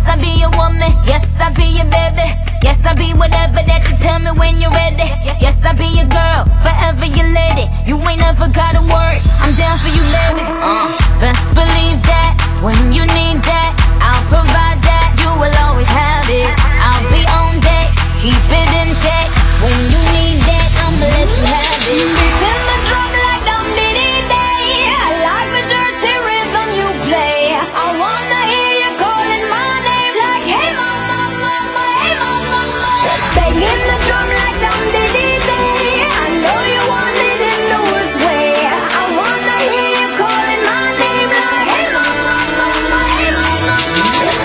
I be your woman, yes, I be your baby. Yes, I be whatever that you tell me when you're ready. Yes, I be your girl, forever your lady. You ain't never gotta worry, I'm down for you, baby. Best believe that, when you need that, I'll provide that. You will always have it, I'll be on deck, keep it in check. When you need that, I'ma let you have it. Beats in the drum like dum diddy day. I like the dirty rhythm you play. I wanna hear you calling my name like, hey mama, mama, hey mama, mama. Banging the drum like dum diddy day. I know you want it in the worst way. I wanna hear you calling my name like, hey mama, mama, hey mama, mama.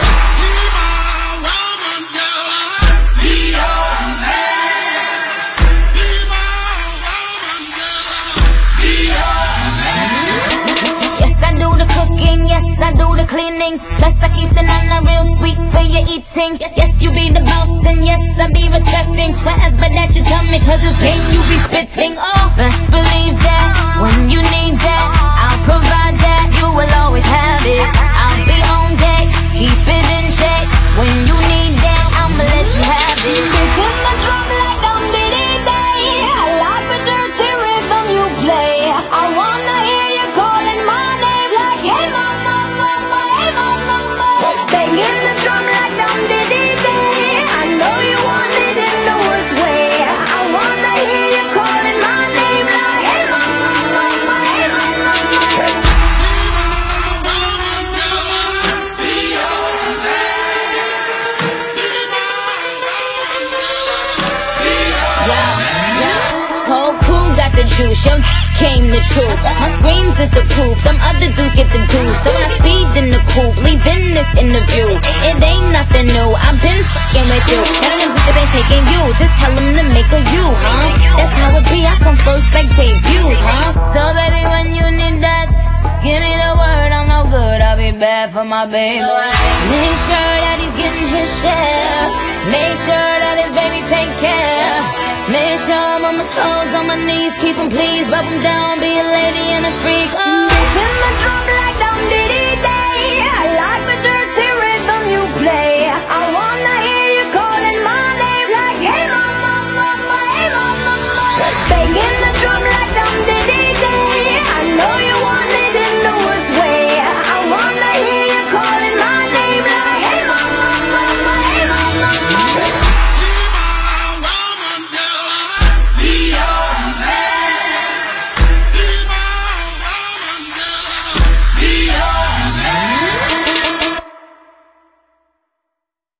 Yes, I do the cleaning. Plus I keep the nana real sweet for your eating. Yes, you be the boss and yes, I be respecting whatever that you tell me, cause it's game you be spitting. Oh, best believe that, when you need that, I'll provide that. You will always have it, I'll be on deck, keep it in check. When you need that, I'ma let you have it. Beats in the drum like dum diddy day. I like the dirty rhythm you play. I wanna hear you calling my name like, hey mama, mama, hey mama, mama. Banging the drum like dum diddy day. I know you want it in the worst way. I wanna hear you calling my name like, hey mama, mama, hey mama, mama. Whole crew got the juice, young came the truth. My screams is the proof, them other dudes get the juice. So I feed in the coop, leaving this interview. It ain't nothing new, I've been fucking with you. None of them bitches ain't taking you, just tell them to make a you, huh? That's how it be, I come first like debuts, huh? So baby, when you need that, give me the word, I'm no good, I'll be bad for my baby. Make sure that he's getting his share, make sure that his baby take care. Make sure I'm on my toes, on my knees, keep 'em please, rub 'em down, be a lady and a freak. Oh. Beats in the drum like dum diddy